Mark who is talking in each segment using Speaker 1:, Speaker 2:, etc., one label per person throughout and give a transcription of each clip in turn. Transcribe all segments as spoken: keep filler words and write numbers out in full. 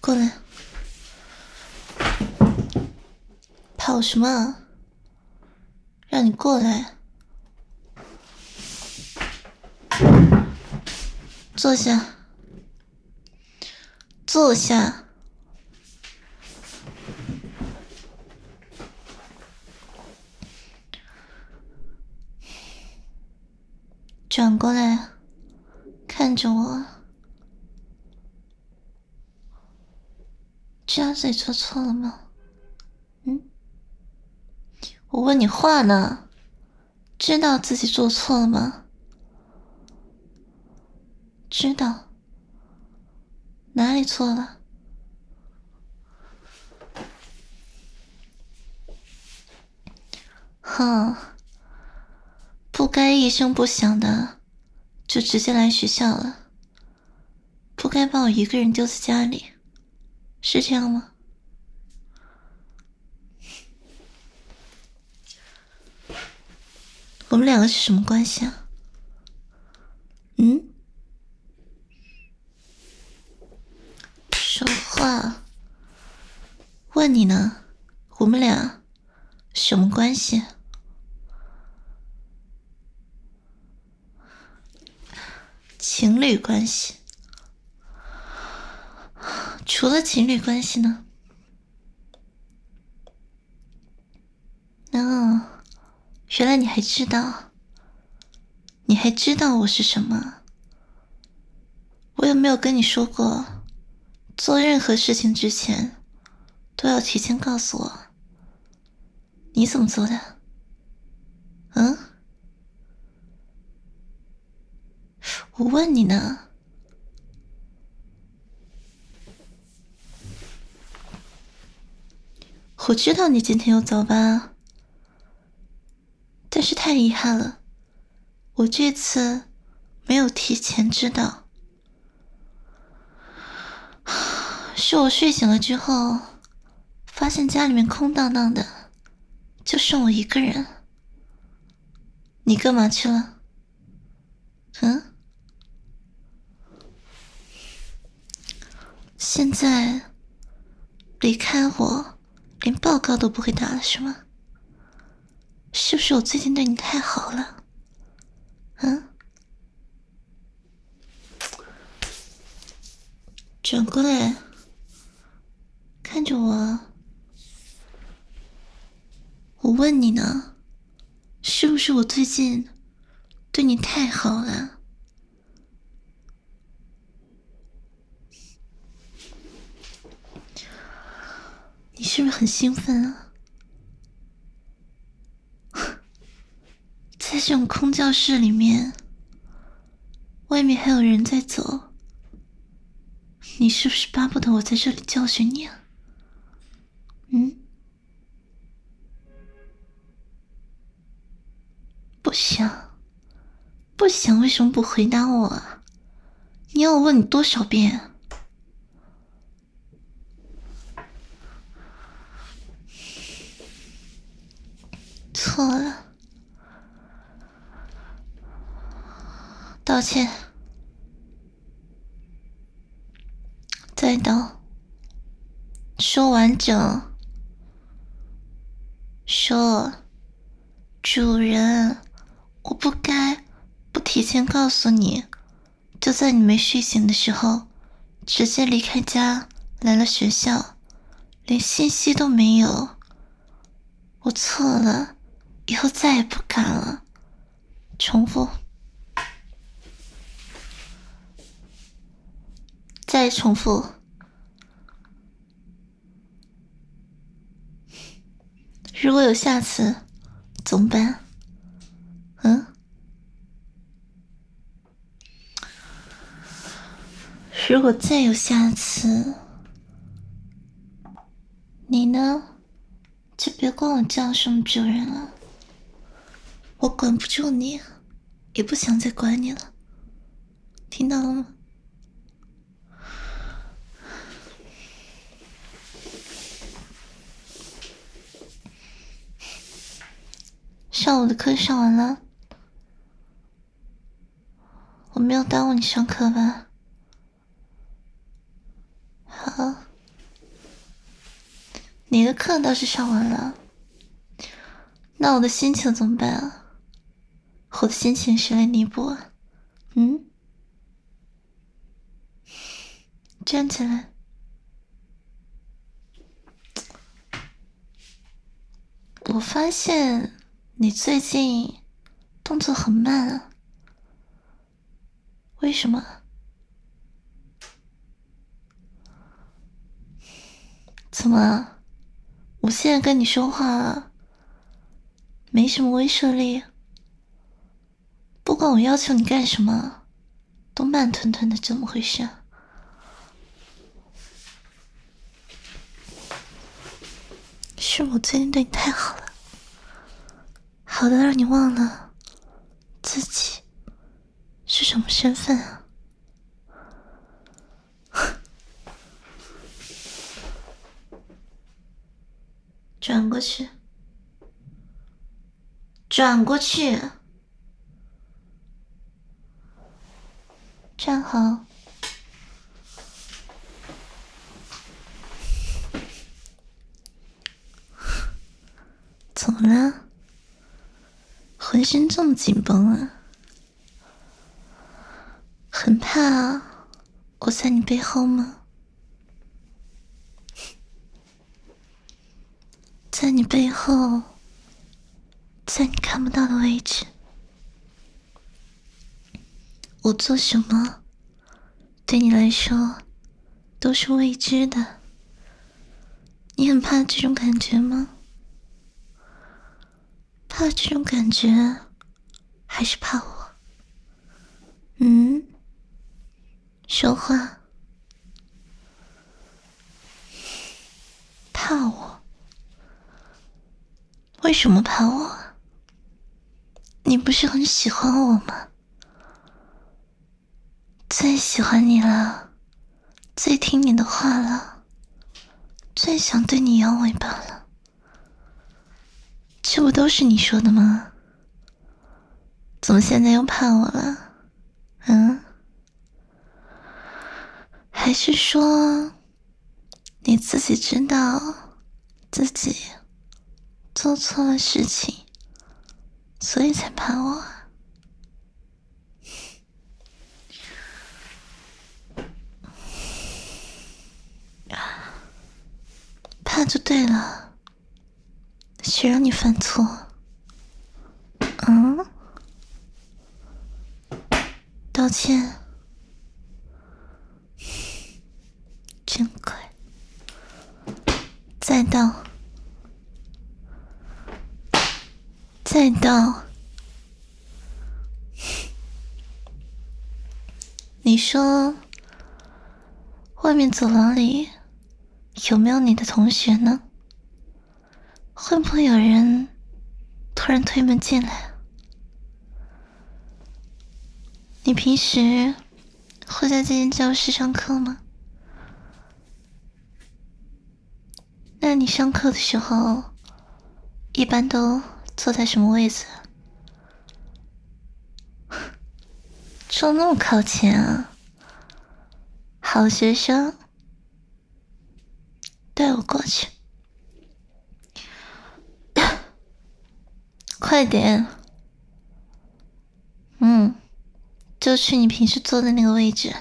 Speaker 1: 过来。跑什么啊？让你过来。坐下。坐下。转过来，看着我。知道自己做错了吗？嗯？我问你话呢，知道自己做错了吗？知道。哪里错了？哼，不该一声不响的就直接来学校了，不该把我一个人丢在家里，是这样吗？我们两个是什么关系啊？嗯？说话。问你呢，我们俩什么关系？情侣关系。除了情侣关系呢？哦，原来你还知道，你还知道我是什么？我有没有跟你说过，做任何事情之前都要提前告诉我？你怎么做的？嗯？我问你呢。我知道你今天有早八，但是太遗憾了，我这次没有提前知道。是我睡醒了之后，发现家里面空荡荡的，就剩我一个人。你干嘛去了？嗯？现在离开我，连报告都不会打了是吗？是不是我最近对你太好了？嗯？转过来，看着我。我问你呢，是不是我最近对你太好了？你是不是很兴奋啊？在这种空教室里面，外面还有人在走，你是不是巴不得我在这里教训你啊？嗯？不想，不想，为什么不回答我啊？你要我问你多少遍？错了，道歉，再道，说完整。说，主人，我不该不提前告诉你，就在你没睡醒的时候，直接离开家来了学校，连信息都没有。我错了，以后再也不敢了。重复，再重复。如果有下次，怎么办？嗯？如果再有下次，你呢，就别管我叫什么主人了。我管不住你，也不想再管你了，听到了吗？上午的课上完了，我没有耽误你上课吧？好， 你的课倒是上完了，那我的心情怎么办啊？我的心情谁来弥补啊？嗯？站起来。我发现你最近动作很慢啊，为什么？怎么？我现在跟你说话没什么威慑力，不管我要求你干什么，都慢吞吞的，怎么回事？是我最近对你太好了，好的让你忘了自己是什么身份啊？转过去，转过去，站好。怎么了？浑身这么紧绷啊？很怕我在你背后吗？在你背后，在你看不到的位置，我做什么对你来说都是未知的。你很怕这种感觉吗？怕这种感觉，还是怕我？嗯？说话。怕我？为什么怕我？你不是很喜欢我吗？最喜欢你了，最听你的话了，最想对你摇尾巴了，这不都是你说的吗？怎么现在又怕我了？嗯？还是说你自己知道自己做错了事情，所以才怕我啊？怕就对了，谁让你犯错？嗯？道歉。真乖。再道。再道。你说，外面走廊里有没有你的同学呢？会不会有人突然推门进来？你平时会在这间教室上课吗？那你上课的时候一般都坐在什么位置？坐那么靠前啊？好学生，带我过去。快点。嗯，就去你平时坐的那个位置。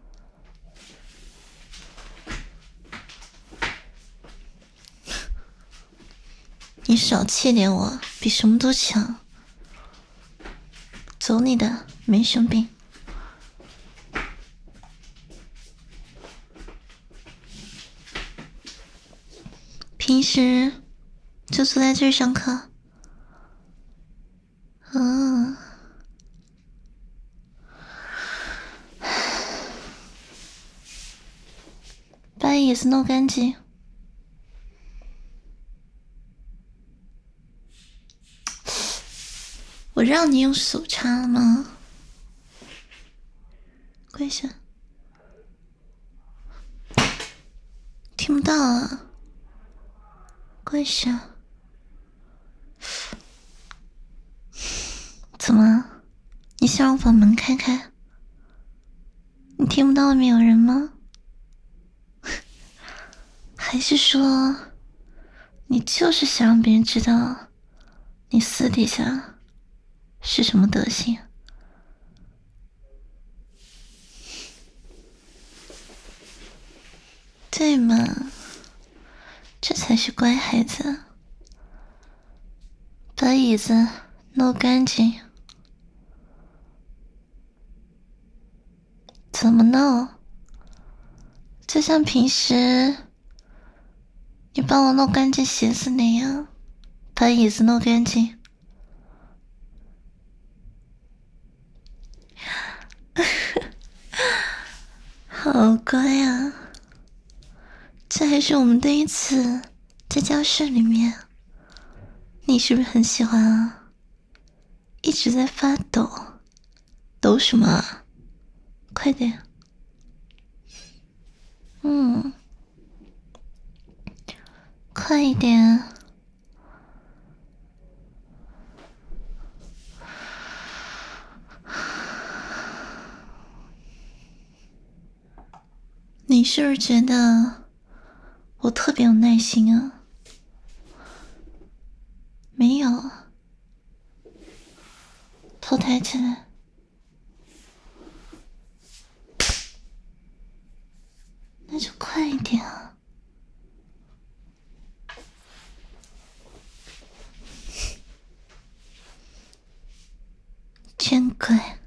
Speaker 1: 你少气点我，比什么都强。走你的，没生病。平时就坐在这儿上课。嗯。把椅子弄干净。我让你用手擦了吗？跪下。听不到啊。跪下。怎么？你想让我把门开开？你听不到外面有人吗？还是说你就是想让别人知道你私底下是什么德行。对嘛，这才是乖孩子。把椅子弄干净。怎么弄？就像平时你帮我弄干净鞋子那样，把椅子弄干净。好乖啊！这还是我们第一次在教室里面，你是不是很喜欢啊？一直在发抖，抖什么啊？快点！嗯，快一点！你是不是觉得我特别有耐心啊？没有，头抬起来。那就快一点啊！真乖，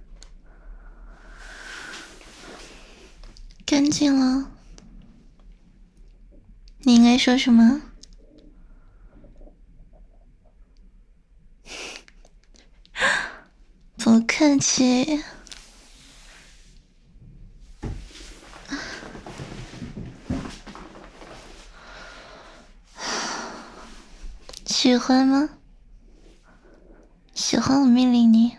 Speaker 1: 干净了。你应该说什么？不客气。喜欢吗？喜欢我命令你。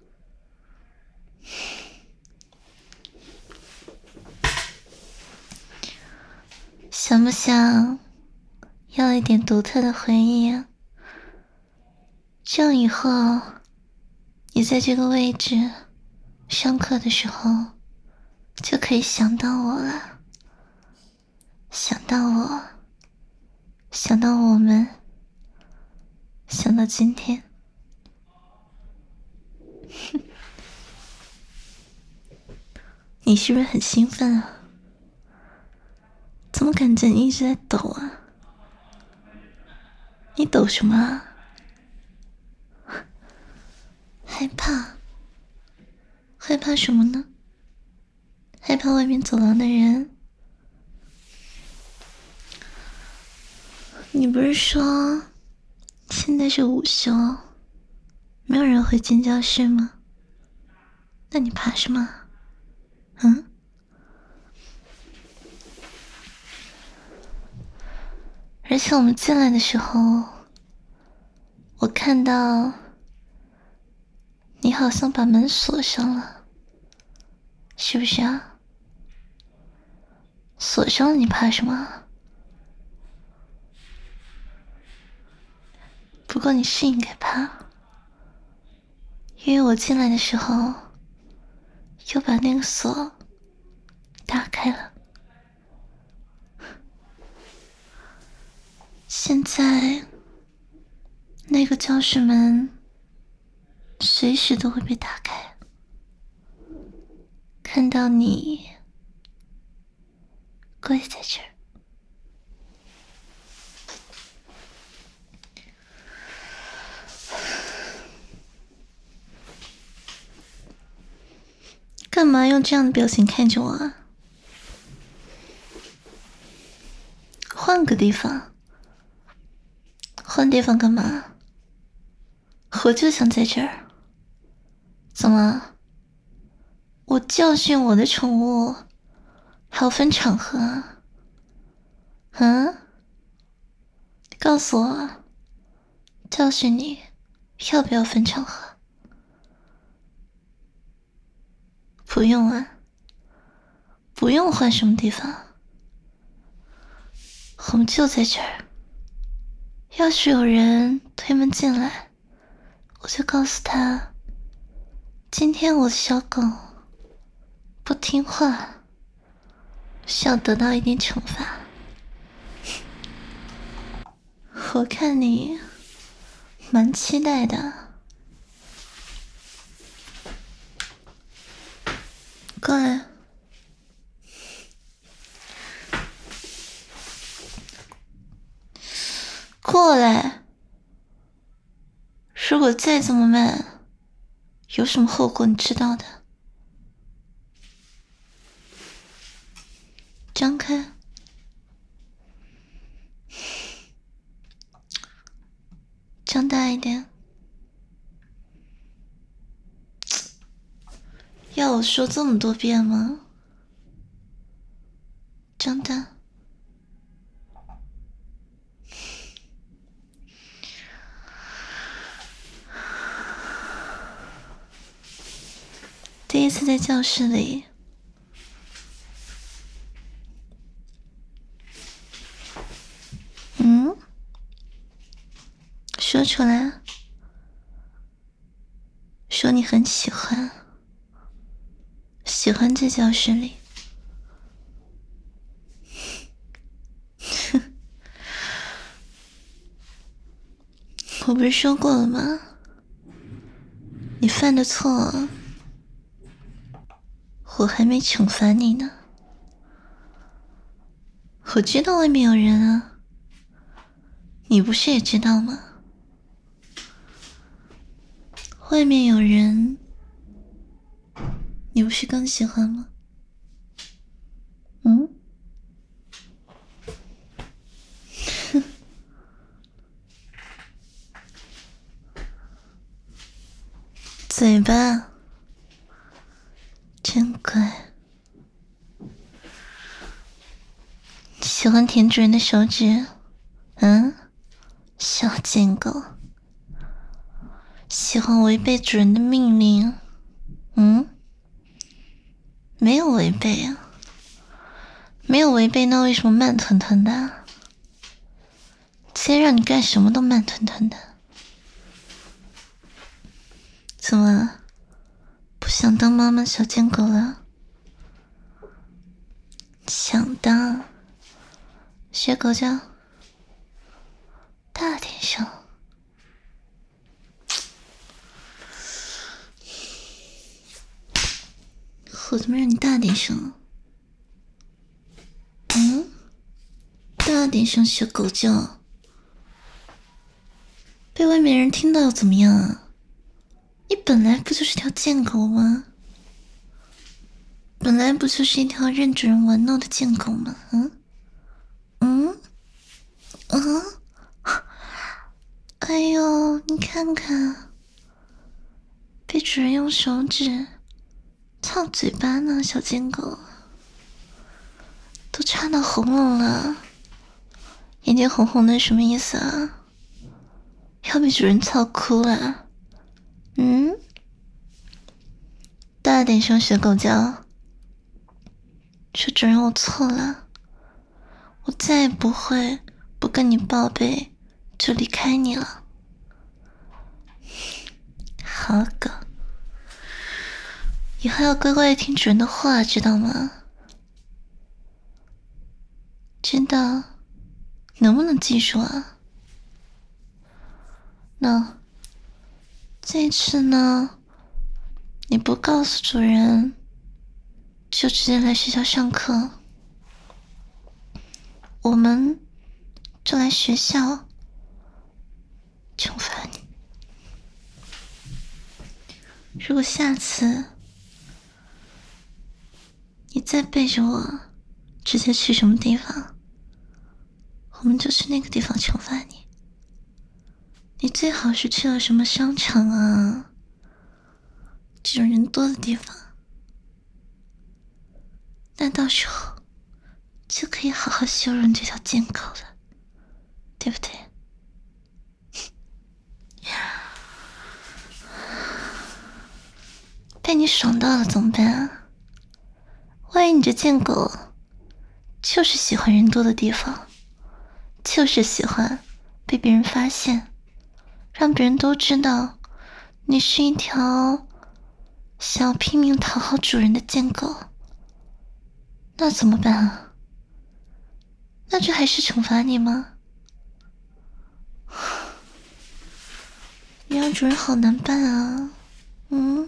Speaker 1: 想不想要一点独特的回忆啊？这样以后你在这个位置上课的时候就可以想到我了，想到我，想到我们，想到今天。你是不是很兴奋啊？怎么感觉你一直在抖啊？你抖什么啊？害怕？害怕什么呢？害怕外面走廊的人？你不是说现在是午休，没有人会进教室吗？那你怕什么？嗯？而且我们进来的时候，我看到你好像把门锁上了，是不是啊？锁上了你怕什么？不过你是应该怕，因为我进来的时候又把那个锁打开了。现在那个教室门随时都会被打开，看到你跪在这儿。干嘛用这样的表情看着我啊？换个地方。换地方干嘛？我就想在这儿。怎么？我教训我的宠物还要分场合啊？嗯？告诉我，教训你要不要分场合？不用啊，不用换什么地方，我们就在这儿。要是有人推门进来，我就告诉他，今天我的小狗不听话，需要得到一点惩罚。 我看你蛮期待的，过来。过来！如果再这么慢，有什么后果你知道的。张开，张大一点。要我说这么多遍吗？张大。第一次在教室里，嗯，说出来，说你很喜欢，喜欢在教室里。我不是说过了吗？你犯的错，我还没惩罚你呢。我知道外面有人啊，你不是也知道吗？外面有人，你不是更喜欢吗？嗯？嘴巴，真乖。喜欢舔主人的手指，嗯？小贱狗。喜欢违背主人的命令，嗯？没有违背啊，没有违背，那为什么慢吞吞的？今天让你干什么都慢吞吞的。怎么不想当妈妈小贱狗了？想当，学狗叫，大点声。我怎么让你大点声？嗯？大点声学狗叫，被外面人听到又怎么样啊？你本来不就是条贱狗吗？本来不就是一条任主人玩弄的贱狗吗？嗯？嗯？嗯？哎呦，你看看，被主人用手指操嘴巴呢，小贱狗，都插到喉咙了，眼睛红红的什么意思啊？要被主人操哭了？嗯？大点声学狗叫，说主人我错了，我再也不会不跟你报备就离开你了。好狗，以后要乖乖听主人的话，知道吗？知道，能不能记住啊？那这次呢，你不告诉主人，就直接来学校上课，我们就来学校惩罚你。如果下次你再背着我直接去什么地方，我们就去那个地方惩罚你。你最好是去了什么商场啊，这种人多的地方，那到时候就可以好好羞辱这条贱狗了，对不对？被你爽到了怎么办啊？万一你这贱狗就是喜欢人多的地方，就是喜欢被别人发现，让别人都知道你是一条想要拼命讨好主人的贱狗，那怎么办啊？那这还是惩罚你吗？ 你让主人好难办啊。嗯，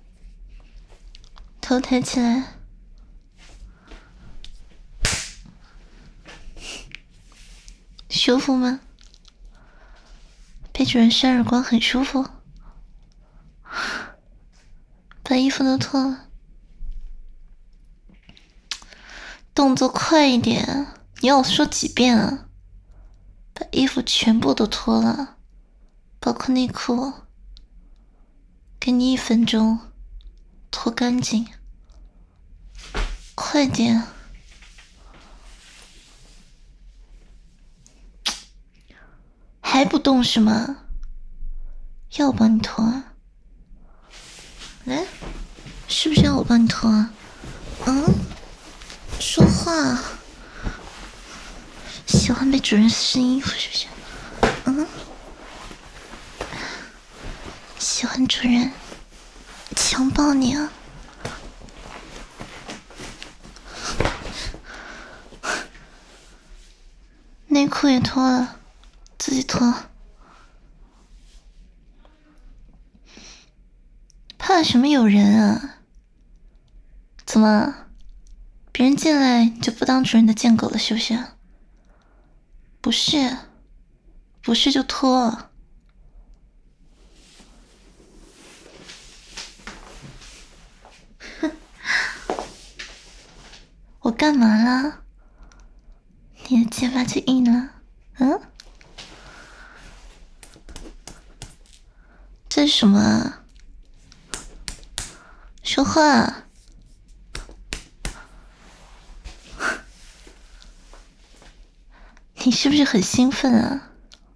Speaker 1: 头抬起来，舒服吗？被主人扇耳光很舒服。把衣服都脱了，动作快一点！你要我说几遍啊？把衣服全部都脱了，包括内裤。给你一分钟，脱干净，快点！还不动是吗？要我帮你脱啊？来，是不是要我帮你脱啊？嗯，说话。喜欢被主人撕衣服是不是？嗯，喜欢主人强暴你啊？内裤也脱了，自己脱。怕什么有人啊？怎么，别人进来就不当主人的贱狗了是不是？不是，不是就脱。我干嘛啦？你的肩膀就硬了？嗯？这是什么啊？说话！你是不是很兴奋啊？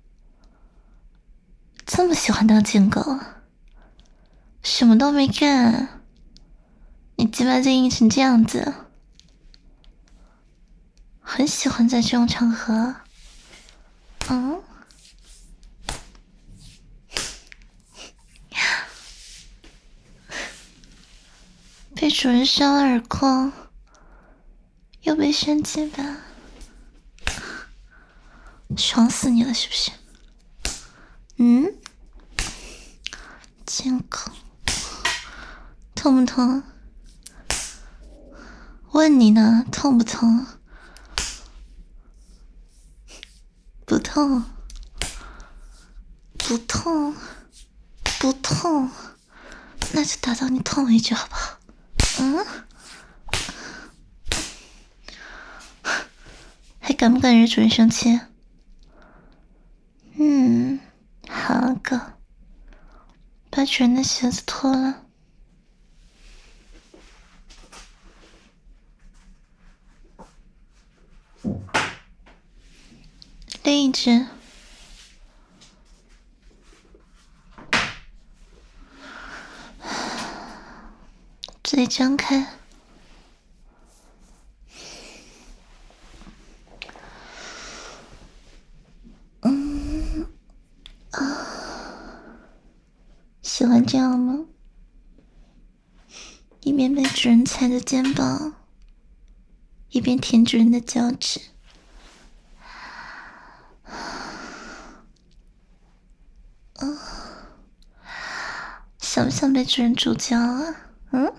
Speaker 1: 这么喜欢当贱狗？什么都没干，你肩膀就硬成这样子，很喜欢在这种场合。嗯？被主人扇了耳光，又被扇肩膀，爽死你了是不是？嗯？贱狗，痛不痛？问你呢，痛不痛？不痛，不痛，不痛，那就打到你痛为止，好不好？嗯？还敢不敢惹主人生气？嗯，好狗，把主人的鞋子脱了。另一只，嘴张开，嗯啊，喜欢这样吗？一边被主人踩着肩膀，一边舔主人的脚趾。嗯，想不想被主人主教啊？嗯？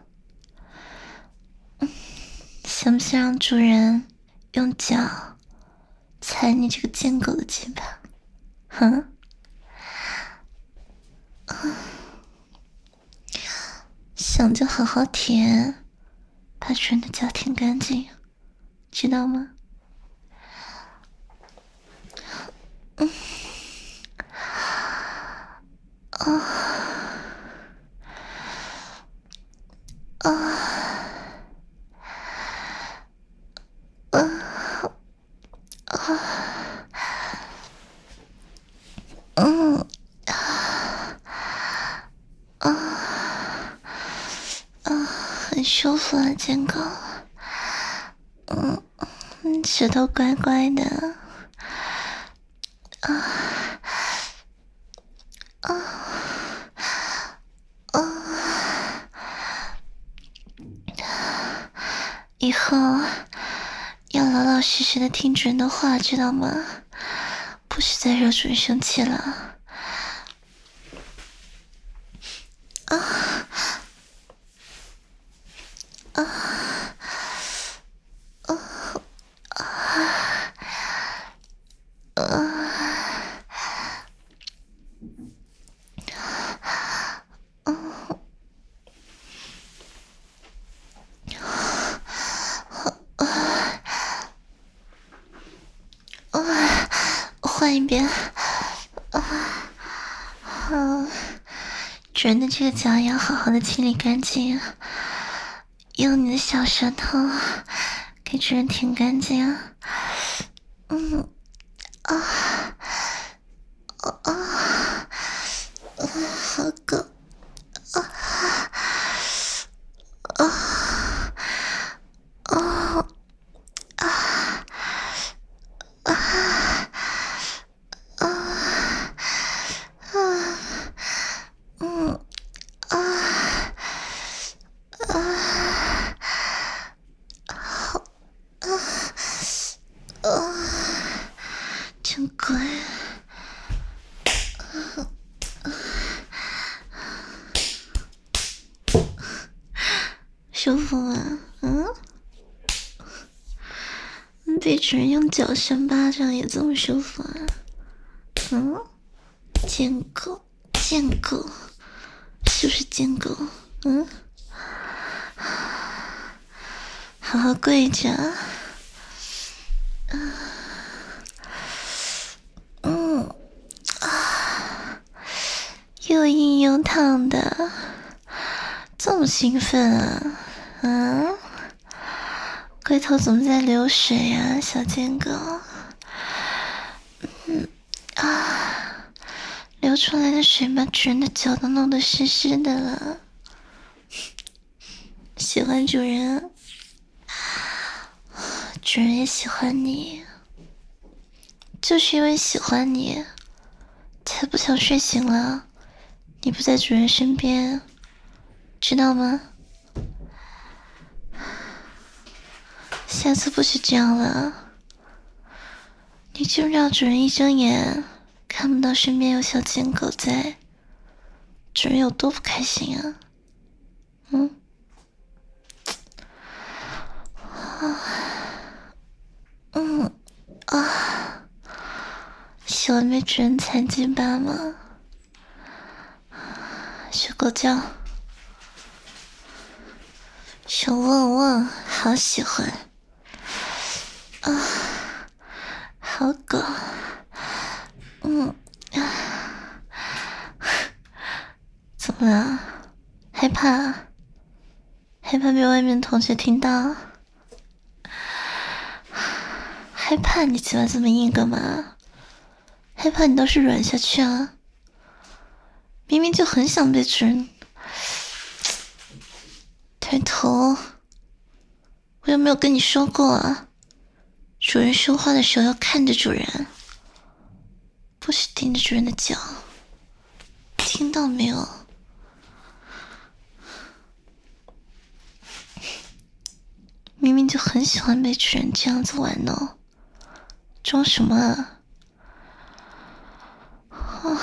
Speaker 1: 想不想让主人用脚踩你这个贱狗的肩膀？哼？想就好好舔，把主人的脚舔干净，知道吗？嗯。啊啊啊啊！嗯啊啊啊！很舒服啊，贱狗。嗯，舌头乖乖的。啊啊啊！以后要老老实实的听主人的话，知道吗？不许再惹主人生气了。 换一遍。啊，好，主人的这个脚要好好的清理干净，用你的小舌头给主人舔干净。嗯，啊，啊，啊，好狗，啊，啊，啊，啊，啊，啊，啊，嗯，啊，啊，好，啊，啊，真乖。舒服吗？嗯，被主人用脚扇巴掌也这么舒服啊？嗯，贱狗，贱狗，是不是贱狗？嗯，好好跪着。嗯，啊，又硬又烫的，这么兴奋啊？嗯，龟头怎么在流水啊，小贱狗？嗯啊，流出来的水把主人的脚都弄得湿湿的了。喜欢主人，主人也喜欢你，就是因为喜欢你，才不想睡醒了你不在主人身边，知道吗？下次不许这样了，你就让主人一睁眼看不到身边有小贱狗在，主人有多不开心啊？嗯，啊，嗯啊，喜欢被主人踩鸡巴吗？学狗叫，小旺旺，好喜欢啊，好狗，嗯啊，怎么了？害怕？害怕被外面同学听到？害怕你鸡巴这么硬干嘛？害怕你倒是软下去啊！明明就很想被主人抬头，我有没有跟你说过啊？主人说话的时候要看着主人，不许盯着主人的脚，听到没有？明明就很喜欢被主人这样子玩呢，装什么啊？啊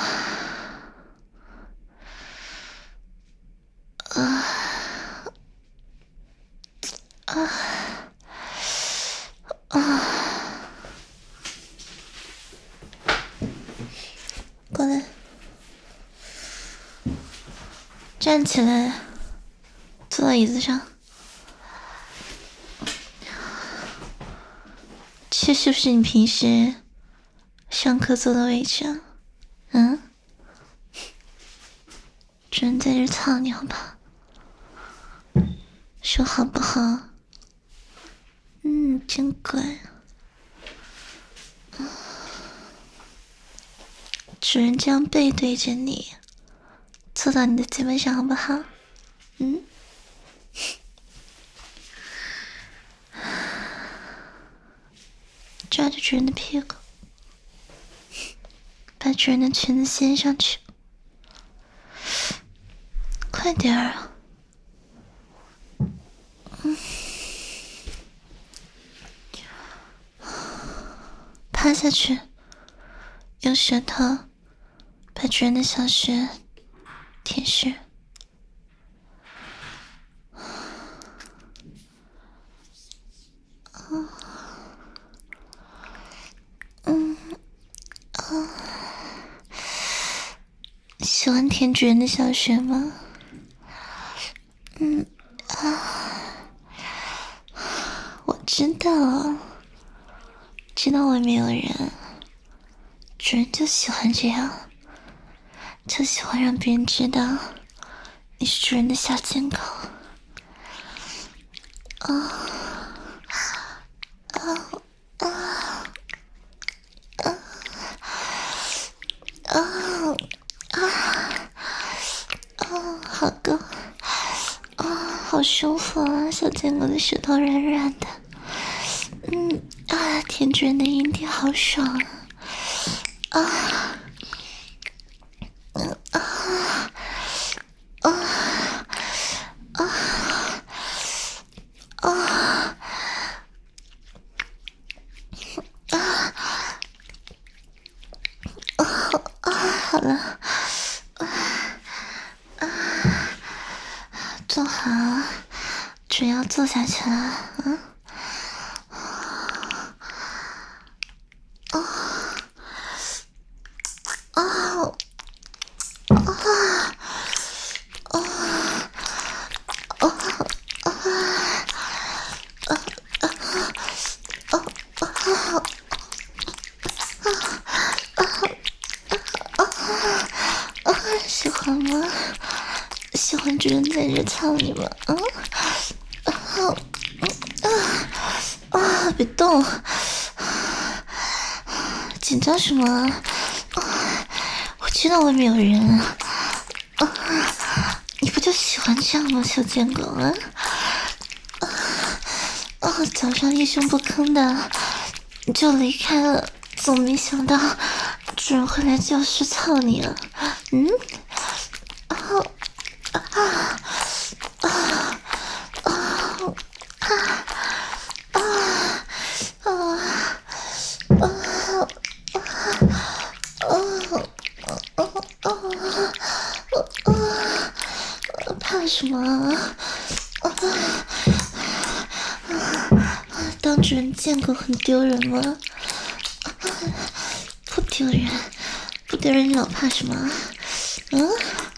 Speaker 1: 啊啊啊！过来，站起来，坐到椅子上。这是不是你平时上课坐的位置啊？嗯？主人在这操你好不好？说好不好？嗯，真乖。主人这样背对着你，坐到你的肩膀上好不好？嗯？抓着主人的屁股，把主人的裙子掀上去，快点儿啊！嗯，趴下去，用舌头把主人的小穴舔湿。嗯啊，喜欢舔主人的小穴吗？嗯啊，我知道，知道外面有人， 主人就喜欢这样，就喜欢让别人知道你是主人的小贱狗。啊啊啊啊啊啊啊！好够啊，好舒服啊！小贱狗的舌头软软的，嗯啊，舔主人的阴蒂好爽啊！啊嗯啊啊啊啊啊啊！好了，啊啊，坐好，主要坐下去了，嗯。啊啊啊啊啊啊！喜欢吗？喜欢主人在这操你吗？嗯啊啊啊！别动！紧张什么啊？我知道外面有人啊！啊，你不就喜欢这样吗，小贱狗啊？啊啊！早上一声不吭的就离开了，总没想到主人会来教室操你啊！嗯？啊啊啊啊啊啊啊啊！怕什么啊？当主人见过很丢人吗？不丢人，不丢人，你老怕什么？嗯？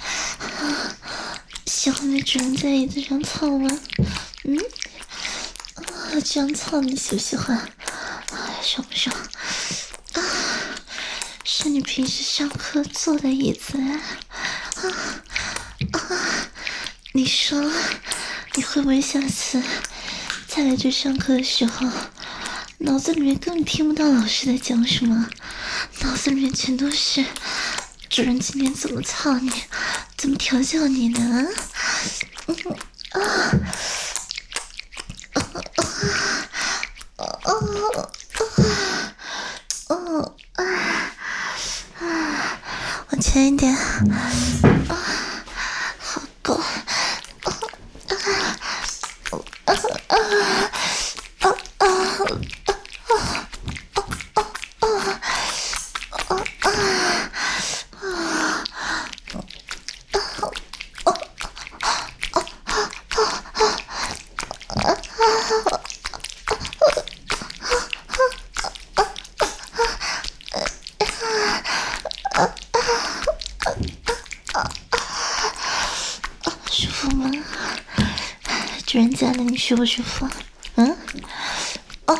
Speaker 1: 喜欢被主人在椅子上操吗？嗯？啊，这样操你喜不喜欢？啊，爽不爽？啊，是你平时上课坐的椅子啊啊！你说你会不会下次再来这上课的时候，脑子里面根本听不到老师在讲什么，脑子里面全都是主人今天怎么操你，怎么调教你呢？嗯啊啊啊啊啊啊啊！往前一点啊！好够！啊啊啊啊啊啊舒服吗？主人家的你舒不舒服？嗯？啊，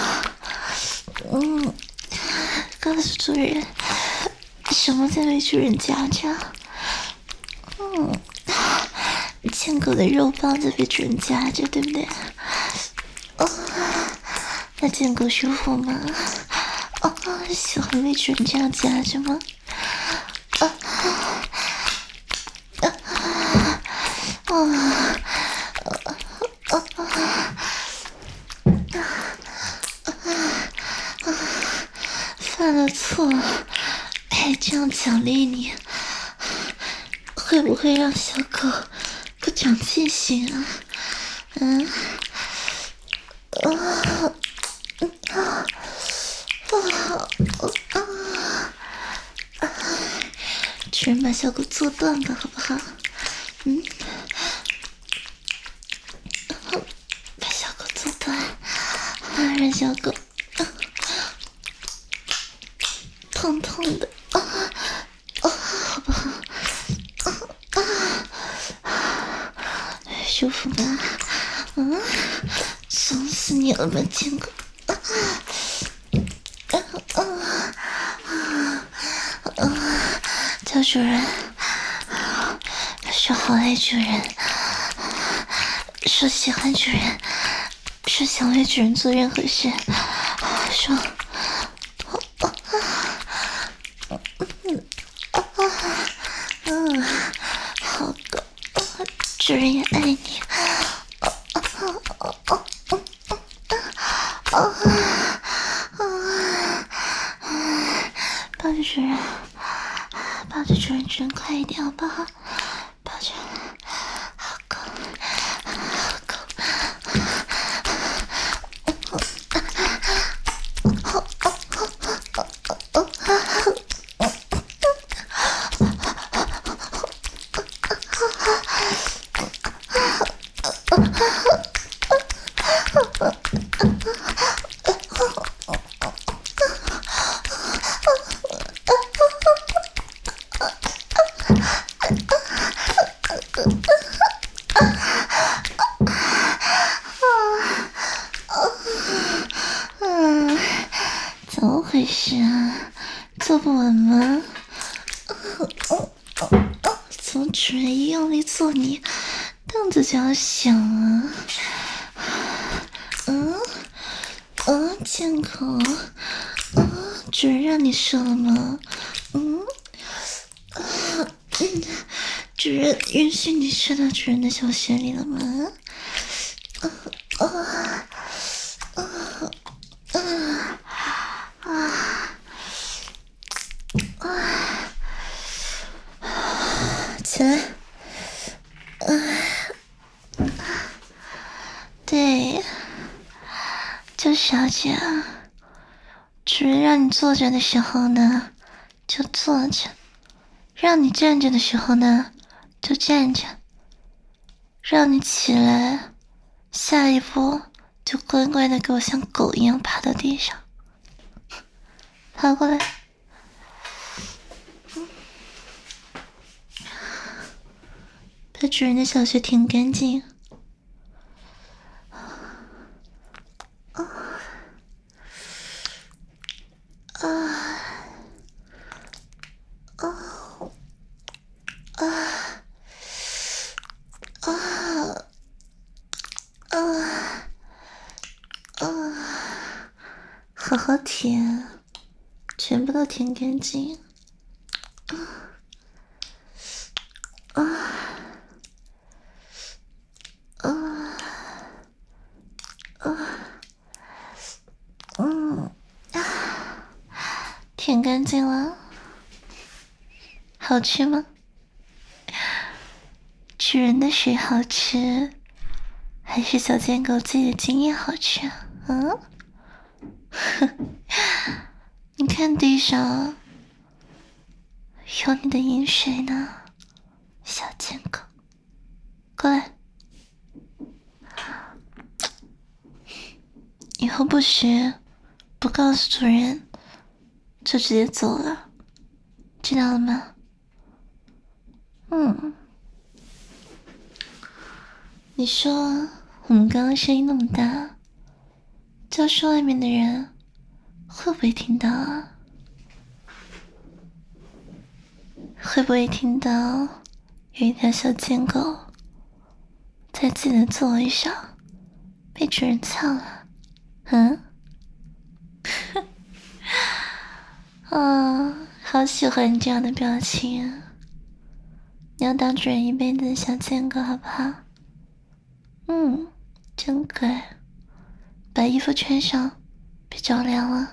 Speaker 1: 嗯，告诉主人，什么在被主人夹着？嗯，贱狗的肉棒在被主人夹着，对不对？哦，那贱狗舒服吗？哦，喜欢被主人这样夹着吗？啊啊啊啊啊啊！犯了错还这样奖励你，会不会让小狗不长记性啊？嗯啊啊啊啊！主人把小狗做断吧，好不好？嗯，把小狗做断，啊，让小狗啊痛痛的啊啊，好不好？啊啊，舒服吧？嗯，爽死你了吧，贱狗！啊啊啊！ 主人，说好爱主人，说喜欢主人，说想为主人做任何事，说嗯，好狗，主人也爱你。抱着主人，抱着主人，主人快一点好不好？抱着，好狗，好狗。怎么回事啊？坐不稳吗？怎么主人一用力坐你，凳子就要响啊？嗯嗯，贱狗，嗯，主人让你射了吗？嗯，嗯，主人允许你射到主人的小穴里了吗？啊啊啊啊！起来，啊，对，就是要这样。主人让你坐着的时候呢，就坐着；让你站着的时候呢，就站着；让你起来，下一步就乖乖的给我像狗一样爬到地上，爬过来。把主人的小穴舔干净。啊啊啊啊啊啊啊！好好舔，全部都舔干净。啊啊啊！嗯啊，舔干净了，好吃吗？主人的水好吃，还是小贱狗自己的经验好吃啊？嗯，你看地上有你的饮水呢，小贱狗，过来。以后不许不告诉主人就直接走了，知道了吗？嗯，你说我们刚刚声音那么大，教室外面的人会不会听到啊？会不会听到有一条小贱狗在自己的座位上被主人操了？嗯，啊，好喜欢你这样的表情啊！你要当主人一辈子的小贱狗好不好？嗯，真乖，把衣服穿上，别着凉了。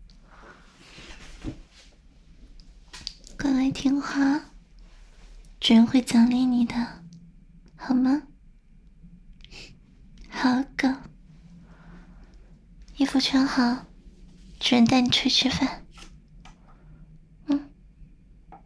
Speaker 1: 乖乖听话，主人会奖励你的，好吗？好狗，衣服穿好，主人带你出去吃饭。